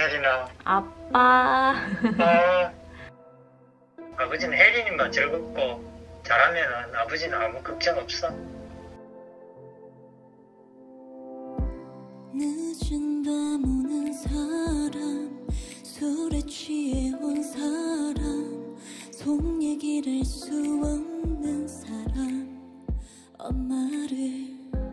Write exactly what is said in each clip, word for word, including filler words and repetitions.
혜린아. 아빠. 어, 아버지는 혜린이만 즐겁고 잘하면 아버지는 아무 걱정 없어. 늦은 밤 오는 사람, 술에 취해 온 사람, 속 얘기를 수 없는 사람, 엄마를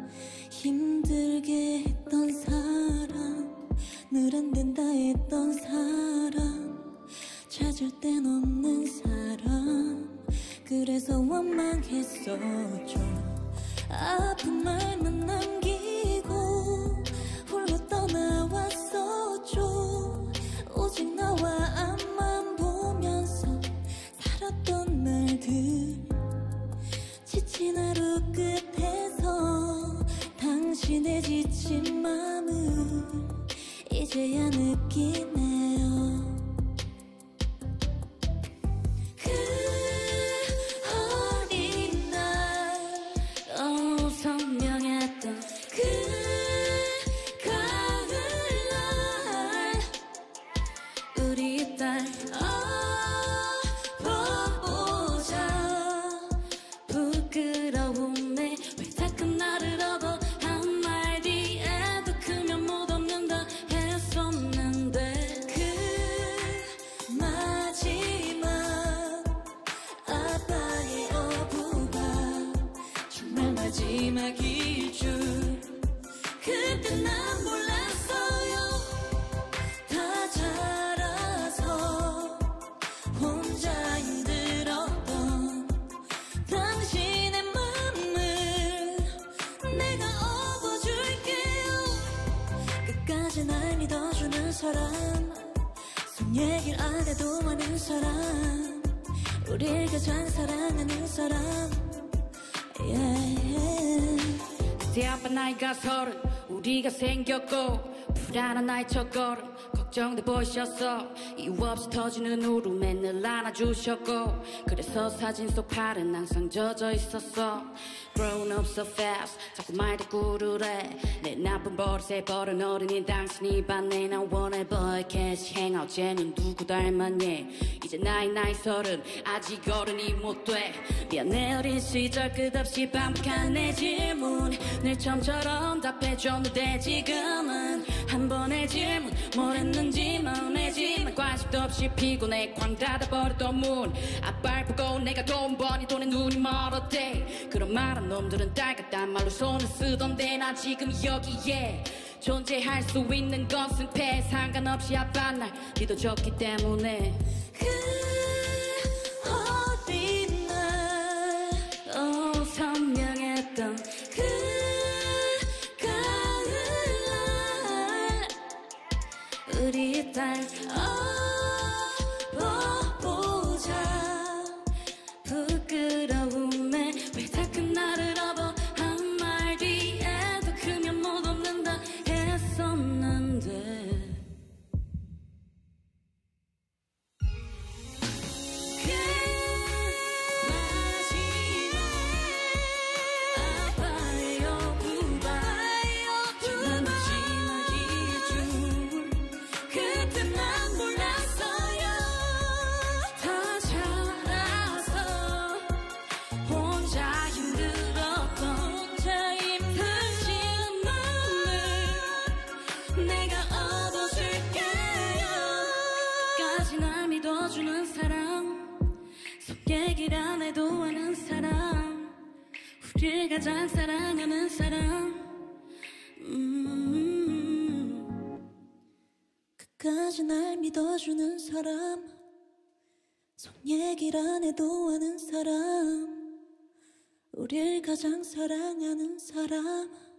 힘들게 했던 사람, 늘 안 된다 했던 사람, 찾을 땐 없는 사람, 그래서 원망했었죠. 아픈 말만 남기고 홀로 떠나왔었죠. 오직 나와 앞만 보면서 살았던 날들, 지친 하루 끝에서 당신의 지친 마음을 이제야 느끼네요. 그 어린 날, 어, 선명했던 그 가을날, 우리 딸 업어보자. 부끄러움에 왜 자꾸 나를 업어. 한 말 뒤에도 크면 못 없는다 했었는데, 그 마지막 아빠의 어부가 정말 마지막일 줄 그때 난 몰랐어요. 다 자라서 혼자 힘들었던 당신의 맘을 내가 업어줄게요. 끝까지 날 믿어주는 사람, 속 얘기를 안 해도 아는 사람, 우릴 가장 사랑하는 사람, yeah. 그때 아빠 나이가 서른, 우리가 생겼고 불안한 나의 첫걸음 걱정돼 보이셨어. 이유 없이 터지는 울음에 늘 안아주셨고, 그래서 사진 속 팔은 항상 젖어 있었어. Grown up so fast, 자꾸 말도 꾸르래. 내 나쁜 버릇에 버른 어른인 당신이 봤네. 난 원해 boy cash hang out, 쟤는 누구 닮았니? 이제 나이 나이 서른, 아직 어른이 못돼. 미안해 어린 시절 끝없이 반복한 내 질문, 늘 처음처럼 답해줬는데 지금은 한 번의 질문, 뭘 했는지 마음해지만 관심도 없이 피곤해. 쾅 닫아버렸던 문, 아빠를 보고 내가 돈 버니 돈에 눈이 멀었대. 그런 말은 놈들은 딸 같단 말로 손을 쓰던데, 나 지금 여기에 존재할 수 있는 것은 패. 상관없이 아빠 날 믿어줬기 때문에. 그 어린 날, 어, 선명했던 그 가을날, 우리 딸 업어보자. 부끄러움에 왜 자꾸 나를 업어. 한 말 뒤에도 크면 못 없는다 했었는데, 그 마지막 아빠의 어부가 정말 마지막일 줄 그때 난 몰랐어요. 다 자라서 혼자 힘들었던 당신의 마음을 내가 업어줄게요. 끝까지 날 믿어주는 사람, 속 얘기를 안 해도 아는 사람, 우릴 가장 사랑하는 사람, 음. 끝까지 날 믿어주는 사람, 속 얘기를 안 해도 아는 사람, 우릴 가장 사랑하는 사람.